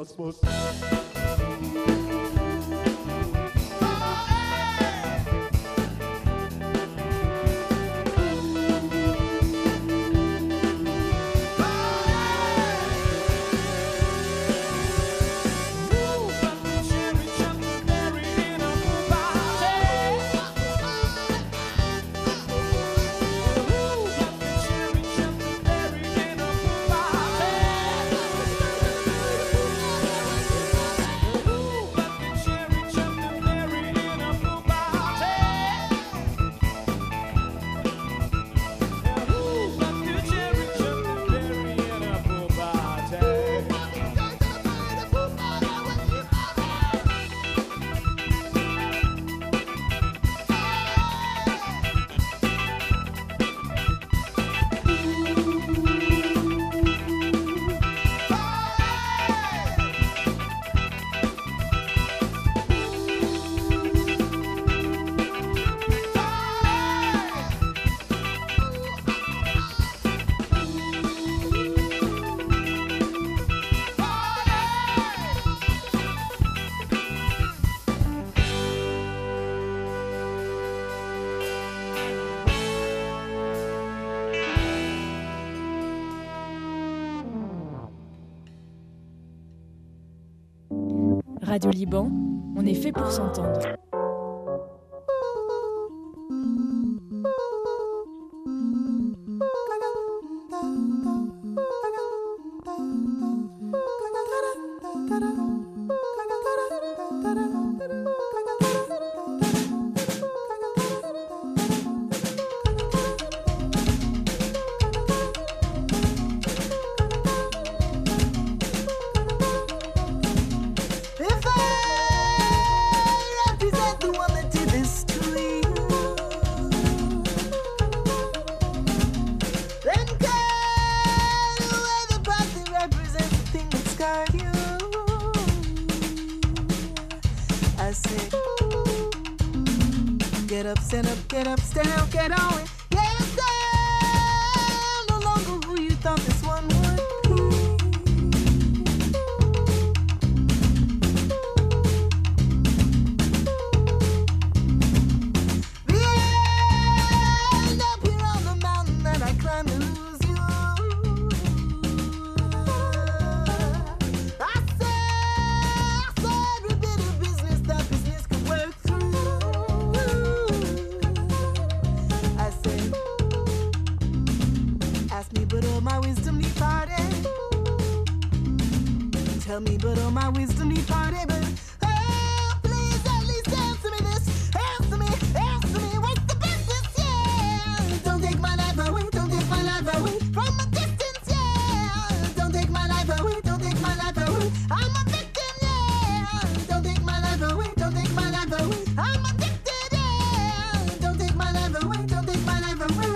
cosmos. Radio Liban, on est fait pour s'entendre. Get up, stand up, get up, stand up, get on it. Yes, I'm no longer who you thought this one would be. The end up here on the mountain that I climbed to lose you. I saw every bit of business that business could work through. Ask me, but all my wisdom departed. Tell me, but all my wisdom departed. But oh, please at least answer me this. Answer me, what's the business? Yeah, don't take my life away, don't take my life away from a distance. Yeah, don't take my life away, don't take my life away. I'm a victim. Yeah, don't take my life away, don't take my life away. I'm addicted. Yeah, don't take my life away, don't take my life away.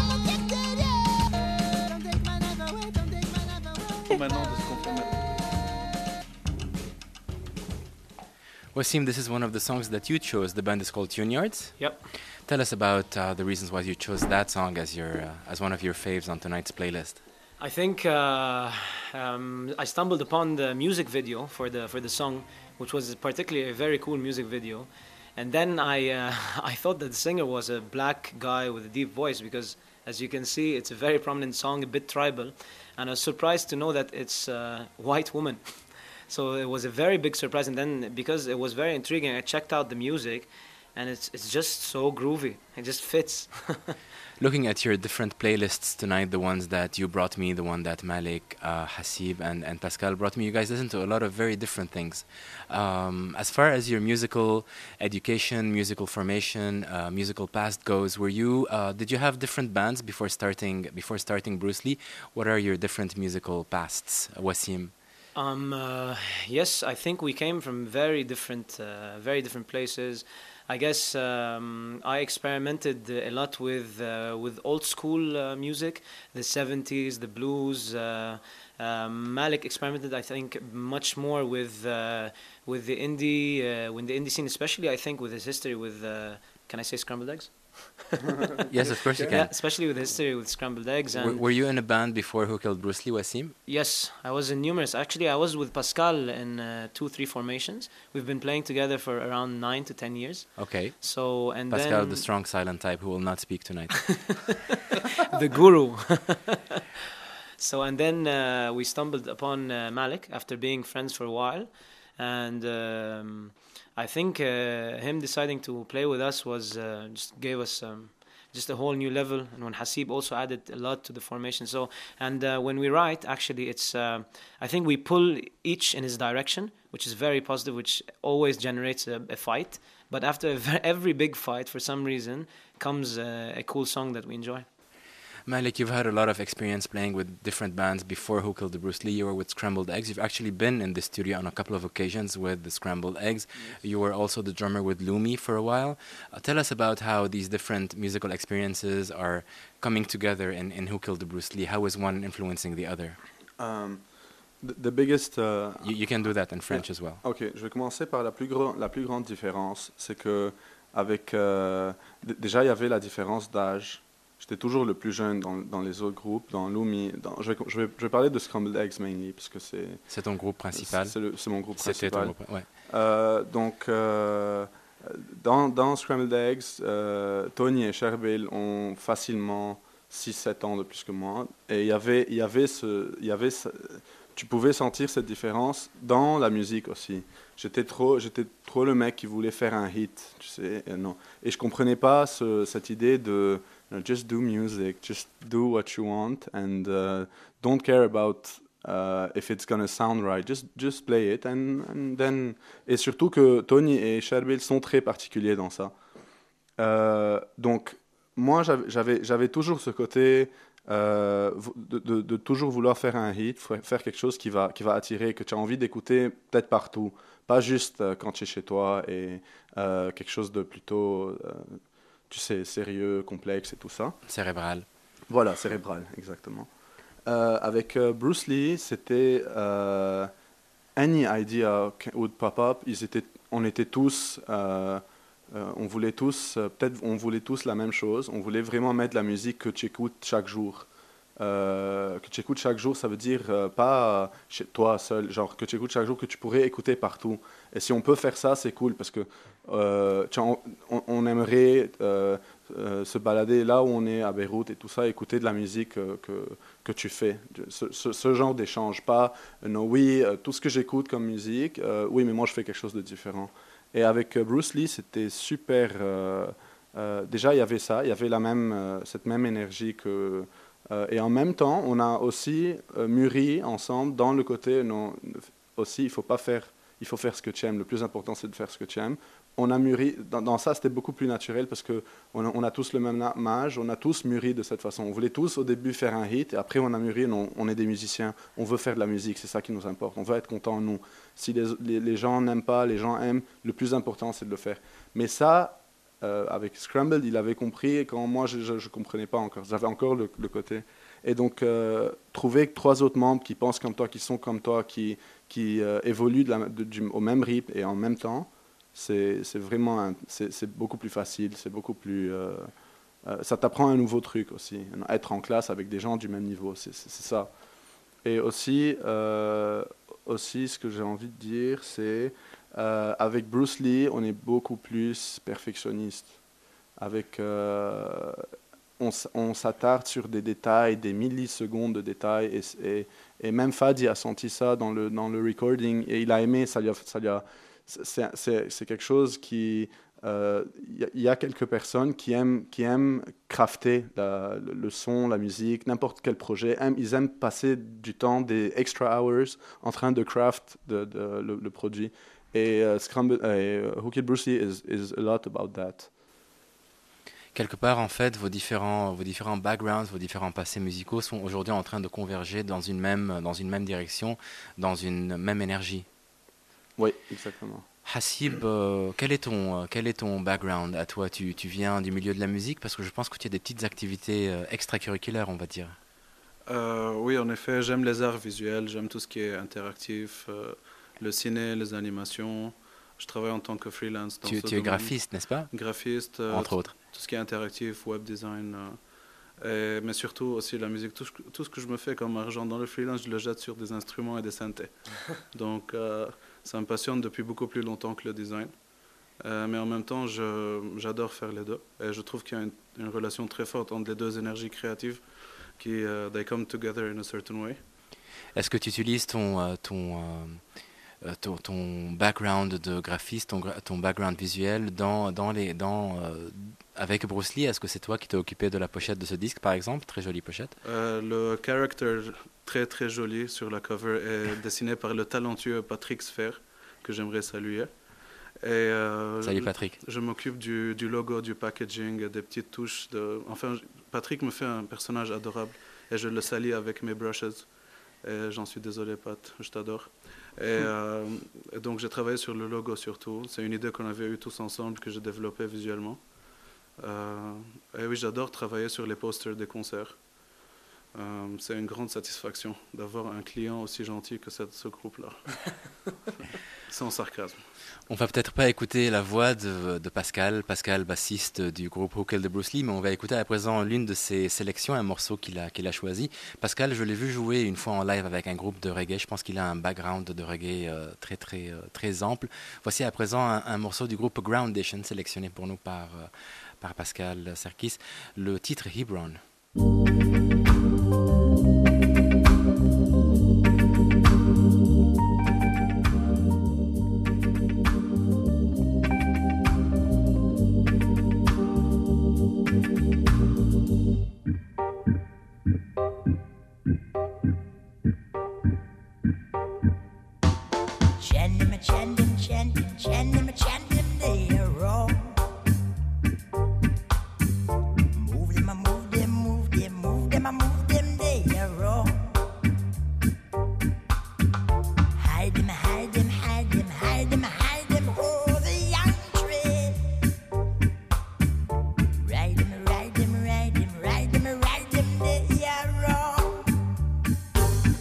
Maintenant de ce qu'on fait maintenant. Wasim, this is one of the songs that you chose. The band is called Tune Yards. Yep. Tell us about the reasons why you chose that song as your as one of your faves on tonight's playlist. I think I stumbled upon the music video for the song, which was particularly a very cool music video, and then I thought that the singer was a black guy with a deep voice because, as you can see, it's a very prominent song, a bit tribal, and I was surprised to know that it's a white woman. So it was a very big surprise, and then because it was very intriguing, I checked out the music, and it's just so groovy. It just fits. Looking at your different playlists tonight, the ones that you brought me, the one that Malik, Hasib, and Pascal brought me, you guys listen to a lot of very different things. As far as your musical education, musical formation, musical past goes, did you have different bands before starting Bruce Lee? What are your different musical pasts, Wasim? Yes, I think we came from very different places. I guess I experimented a lot with old school music, the 70s, the blues. Malik experimented, I think, much more with the indie scene, especially I think with his history with. Can I say scrambled eggs? Yes, of course you can. Yeah, especially with history with scrambled eggs. And were you in a band before Who Killed Bruce Lee, Wasim? Yes, I was in numerous. Actually, I was with Pascal in 2-3 formations. We've been playing together for around 9 to 10 years. Okay. So and Pascal, then the strong silent type who will not speak tonight. the guru. So and then we stumbled upon Malik after being friends for a while, and I think him deciding to play with us was just gave us just a whole new level. And when Hasib also added a lot to the formation. So and when we write, actually, it's I think we pull each in his direction, which is very positive, which always generates a fight. But after every big fight, for some reason, comes a cool song that we enjoy. Malik, you've had a lot of experience playing with different bands before Who Killed Bruce Lee. You were with Scrambled Eggs. You've actually been in the studio on a couple of occasions with the Scrambled Eggs. Yes. You were also the drummer with Lumi for a while. Tell us about how these different musical experiences are coming together in Who Killed Bruce Lee. How is one influencing the other? The biggest... You can do that in French as well. Ok, je vais commencer par la plus grande différence. C'est que avec déjà, il y avait la différence d'âge. J'étais toujours le plus jeune dans les autres groupes, dans Lumi. Je vais parler de Scrambled Eggs mainly, parce que c'est... C'est ton groupe principal. C'est mon groupe principal. C'était ton groupe, ouais. Donc, dans Scrambled Eggs, Tony et Sherbil ont facilement 6-7 ans de plus que moi. Et tu pouvais sentir cette différence dans la musique aussi. J'étais trop le mec qui voulait faire un hit, tu sais. Et je comprenais pas cette idée de... just do music, just do what you want, and don't care about if it's gonna sound right. Just play it, and then. Et surtout que Tony et Sherbil sont très particuliers dans ça. Donc moi, j'avais toujours ce côté de toujours vouloir faire un hit, faire quelque chose qui va attirer, que tu as envie d'écouter peut-être partout, pas juste quand tu es chez toi, et quelque chose de plutôt tu sais, sérieux, complexe et tout ça. Cérébral. Voilà, cérébral, exactement. Avec Bruce Lee, c'était any idea would pop up. On était tous, on voulait tous la même chose. On voulait vraiment mettre la musique que tu écoutes chaque jour. Que tu écoutes chaque jour, ça veut dire pas chez toi seul, genre que tu écoutes chaque jour, que tu pourrais écouter partout. Et si on peut faire ça, c'est cool, parce que on aimerait se balader là où on est à Beyrouth et tout ça, écouter de la musique que tu fais. Ce genre d'échange, pas non, oui, tout ce que j'écoute comme musique, oui, mais moi je fais quelque chose de différent. Et avec Bruce Lee, c'était super. Déjà, il y avait ça, il y avait cette même énergie que. Et en même temps, on a aussi mûri ensemble dans le côté, non, aussi, il faut faire ce que tu aimes. Le plus important, c'est de faire ce que tu aimes. On a mûri, dans ça, c'était beaucoup plus naturel parce qu'on a tous le même âge, on a tous mûri de cette façon. On voulait tous au début faire un hit, et après on a mûri, on est des musiciens, on veut faire de la musique, c'est ça qui nous importe. On veut être contents, nous. Si les gens n'aiment pas, les gens aiment, le plus important, c'est de le faire. Mais ça... avec Scrambled, il avait compris quand moi je ne comprenais pas encore. J'avais encore le côté. Et donc, trouver 3 autres membres qui pensent comme toi, qui sont comme toi, qui évoluent au même rythme et en même temps, c'est vraiment c'est beaucoup plus facile, c'est beaucoup plus ça t'apprend un nouveau truc aussi, être en classe avec des gens du même niveau, c'est ça. Et aussi ce que j'ai envie de dire, c'est avec Bruce Lee, on est beaucoup plus perfectionniste. Avec on s'attarde sur des détails, des millisecondes de détails, et même Fadi a senti ça dans le recording, et il a aimé, c'est quelque chose qui... y a quelques personnes qui aiment crafter le son, la musique, n'importe quel projet, ils aiment passer du temps, des extra hours, en train de craft le produit. Et Who Killed Bruce Lee is a lot about that. Quelque part, en fait, vos différents backgrounds, vos différents passés musicaux sont aujourd'hui en train de converger dans une même direction, dans une même énergie. Oui, exactement. Hassib, quel est ton background à toi? Tu viens du milieu de la musique, parce que je pense que tu as des petites activités extracurriculaires, on va dire. Oui, en effet, j'aime les arts visuels, j'aime tout ce qui est interactif, le ciné, les animations. Je travaille en tant que freelance dans ce domaine. Tu es graphiste, n'est-ce pas? Graphiste, entre autres. Tout ce qui est interactif, web design, mais surtout aussi la musique. Tout ce que je me fais comme argent dans le freelance, je le jette sur des instruments et des synthés. Donc ça me passionne depuis beaucoup plus longtemps que le design. Mais en même temps, j'adore faire les deux. Et je trouve qu'il y a une relation très forte entre les deux énergies créatives qui they come together in a certain way. Est-ce que tu utilises ton background de graphiste, ton background visuel avec Bruce Lee? Est-ce que c'est toi qui t'es occupé de la pochette de ce disque, par exemple? Très jolie pochette. Le character très très joli sur la cover est dessiné par le talentueux Patrick Sfer, que j'aimerais saluer. Et, salut Patrick. Je m'occupe du logo, du packaging, des petites touches. Enfin, Patrick me fait un personnage adorable et je le salis avec mes brushes. Et j'en suis désolé, Pat, je t'adore. Et donc j'ai travaillé sur le logo surtout. C'est une idée qu'on avait eue tous ensemble, que j'ai développée visuellement. Et oui, j'adore travailler sur les posters des concerts. C'est une grande satisfaction d'avoir un client aussi gentil que ce groupe-là. Sans sarcasme. On va peut-être pas écouter la voix de Pascal, bassiste du groupe Who Killed Bruce Lee, mais on va écouter à présent l'une de ses sélections, un morceau qu'il a choisi. Pascal, je l'ai vu jouer une fois en live avec un groupe de reggae. Je pense qu'il a un background de reggae très très très ample. Voici à présent un morceau du groupe Groundation, sélectionné pour nous par Pascal Serkis. Le titre Hebron.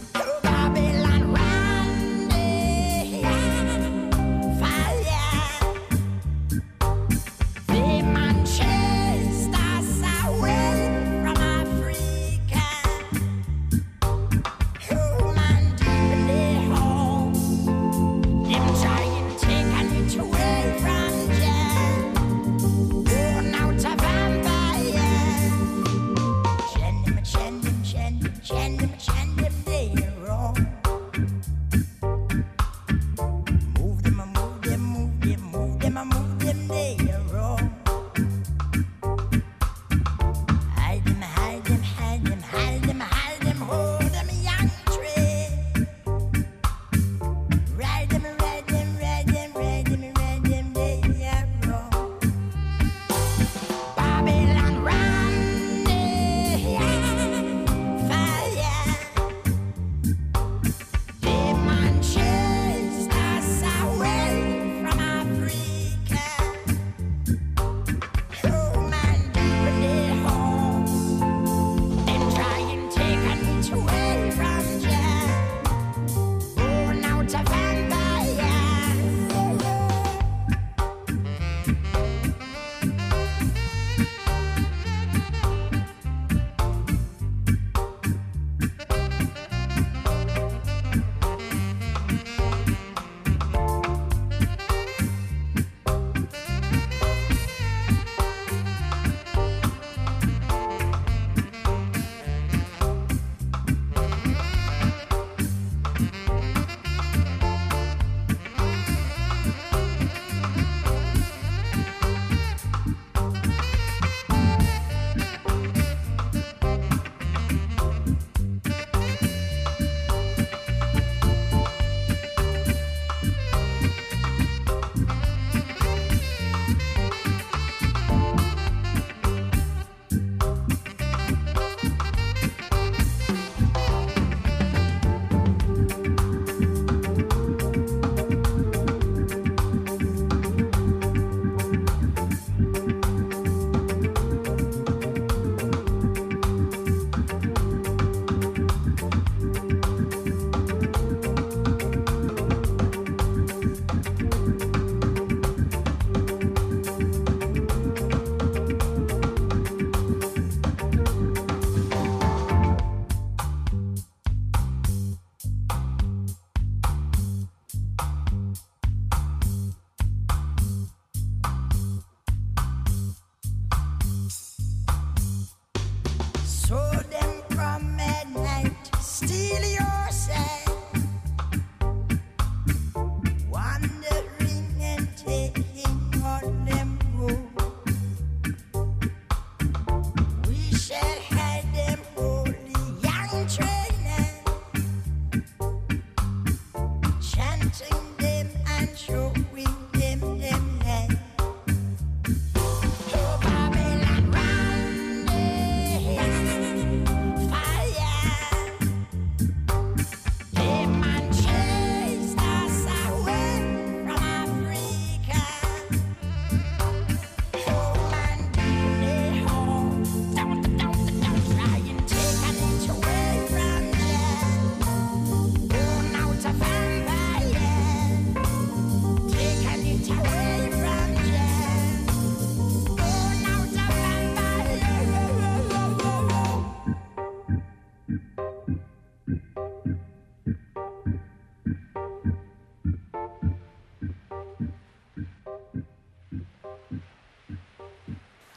Babylon, run, fire.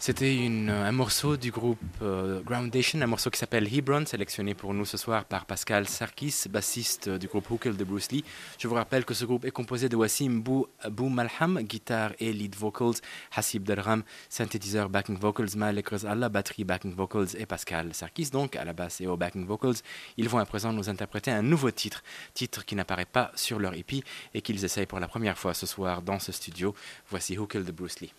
C'était un morceau du groupe Groundation, un morceau qui s'appelle Hebron, sélectionné pour nous ce soir par Pascal Sarkis, bassiste du groupe Who Killed Bruce Lee. Je vous rappelle que ce groupe est composé de Wassim Bou Malham, guitare et lead vocals, Hassib Darham, synthétiseur backing vocals, Malek Rezallah, batterie backing vocals et Pascal Sarkis, donc à la basse et aux backing vocals. Ils vont à présent nous interpréter un nouveau titre qui n'apparaît pas sur leur EP et qu'ils essayent pour la première fois ce soir dans ce studio. Voici Who Killed Bruce Lee.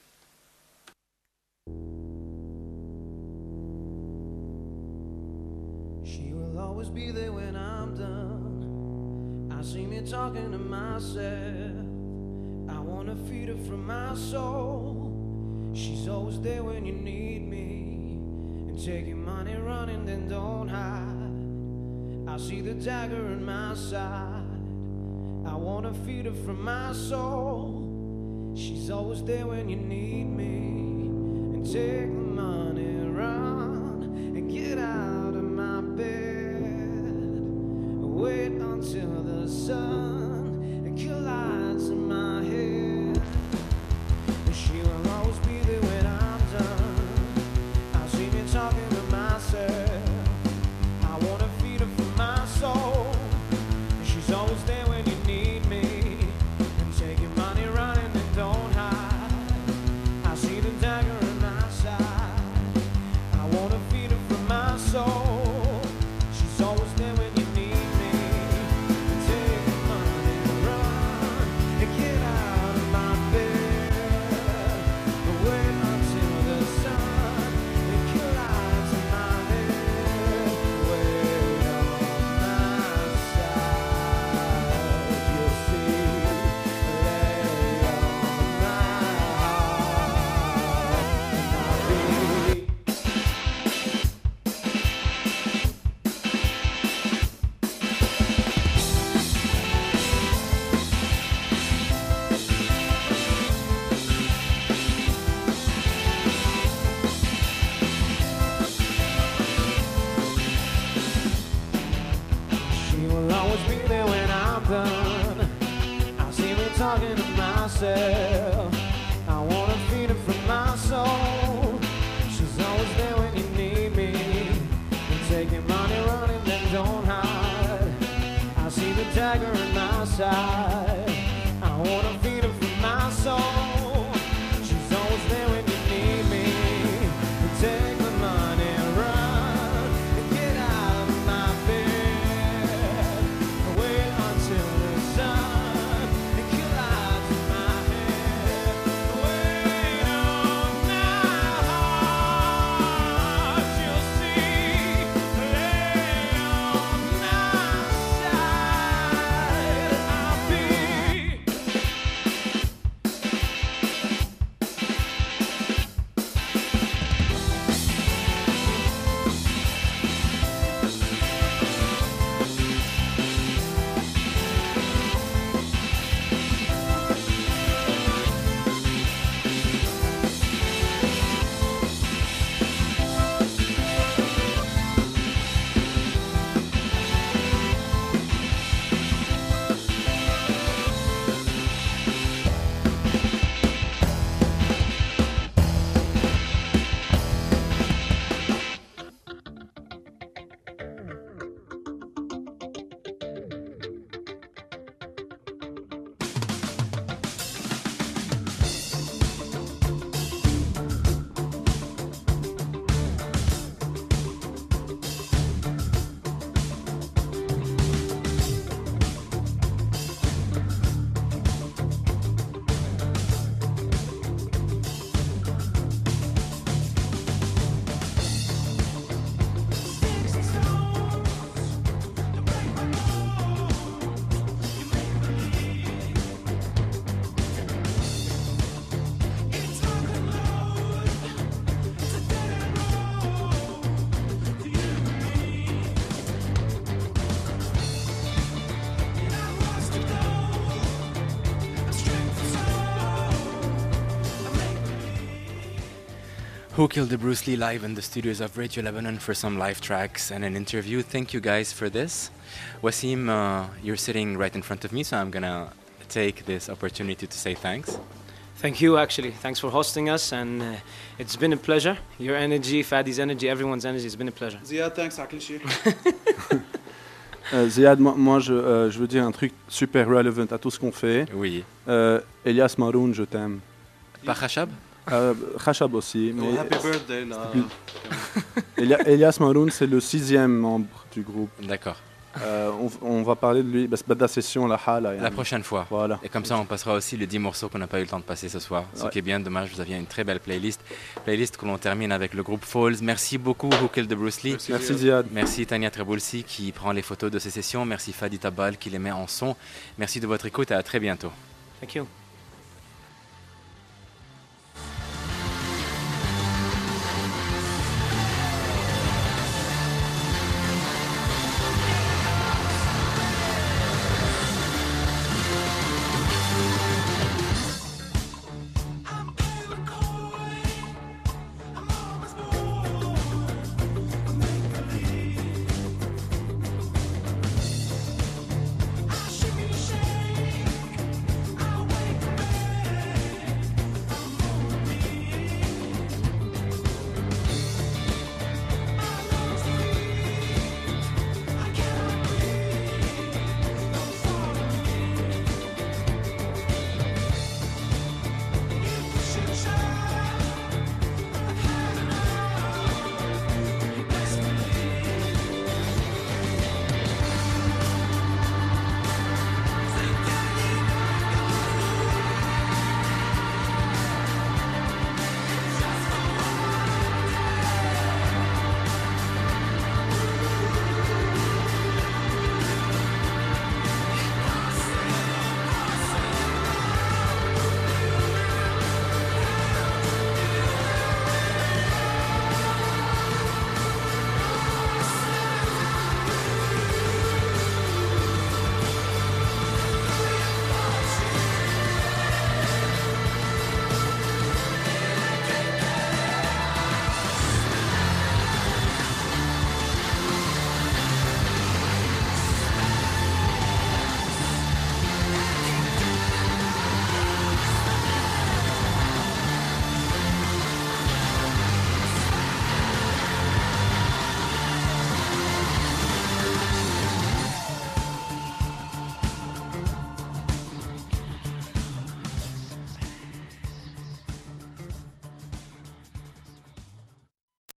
She will always be there when I'm done. I see me talking to myself. I wanna feed her from my soul. She's always there when you need me. And take your money running, then don't hide. I see the dagger in my side. I wanna feed her from my soul. She's always there when you need me. And take the money, run, and get out of my bed. Wait until the sun collides in my head. She will always be there when I'm done. I see me talking to myself. I wanna feed her from my soul. She's always there when you need me. And take your money running and don't hide. I see the dagger in my side. I wanna feed her from my soul. She's always there when you need me. And take your money, run, and get out of my bed. Wait until the sun collides in my head. Wait on my side, you'll see. Lay on my heart, and I'll be. She will always be there when I'm done. I see me talking to myself. I wanna feed her from my soul. She's always there when you need me. And take your money running, then don't hide. I see the dagger in my side. I wanna feed her from my soul. She's always there when you need me. And take the money, run, and get out of my bed. Wait until the sun collides in my head. Wait on my heart, you'll see. Lay on my side, I'll be. Who Killed Bruce Lee live in the studios of Radio Lebanon for some live tracks and an interview. Thank you guys for this. Wasim, you're sitting right in front of me, so I'm gonna take this opportunity to say thanks. Thank you, actually. Thanks for hosting us, and it's been a pleasure. Your energy, Fadi's energy, everyone's energy, it's been a pleasure. Ziad, thanks à كل شيء. Ziad, moi je veux dire un truc super relevant à tout ce qu'on fait. Oui. Elias Maroun, je t'aime. Pas Khashab? Khashab aussi. Oh, Mais happy birthday là. Elias Maroun, c'est le 6e membre du groupe. D'accord. On va parler de lui. C'est la session La prochaine fois. Voilà. Et comme ça, on passera aussi les 10 morceaux qu'on n'a pas eu le temps de passer ce soir. Ce Ouais. qui est bien dommage, vous aviez une très belle playlist. Playlist que l'on termine avec le groupe Falls. Merci beaucoup, Who Killed the Bruce Lee. Merci Ziad. Merci Tania Treboulsi qui prend les photos de ces sessions. Merci Fadi Tabal qui les met en son. Merci de votre écoute et à très bientôt. Thank you.